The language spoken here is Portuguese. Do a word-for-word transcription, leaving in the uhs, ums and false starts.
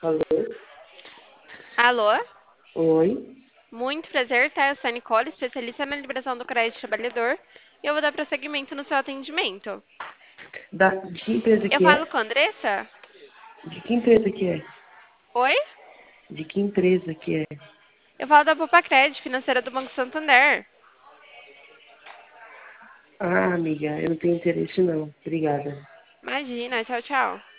Alô? Alô? Oi? Muito prazer, tá? Eu sou a Nicole, especialista na liberação do crédito trabalhador, e eu vou dar prosseguimento no seu atendimento. Da, de que empresa Eu que falo é? com a Andressa? De que empresa que é? Oi? De que empresa que é? Eu falo da Poupa Crédito, financeira do Banco Santander. Ah, amiga, eu não tenho interesse não. Obrigada. Imagina, tchau, tchau.